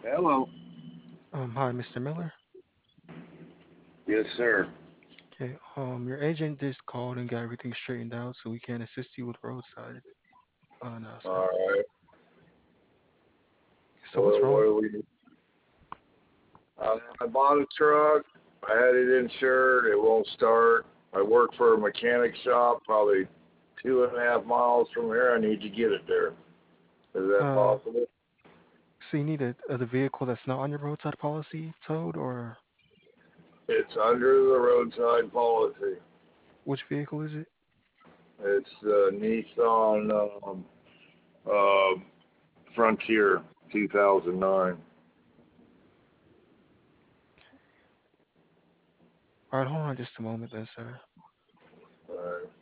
Hello. Hi, Mr. Miller. Yes, sir. Okay, your agent just called and got everything straightened out, so we can assist you with roadside All announcements. right. So what's What wrong? do we? I bought a truck. I had it insured. It won't start. I work for a mechanic shop, probably 2.5 miles from here. I need to get it there. Is that Uh, possible? so you need the vehicle that's not on your roadside policy towed, or It's under the roadside policy. which vehicle is it? It's the Nissan uh, Frontier 2009. All right, hold on just a moment then, sir. All right.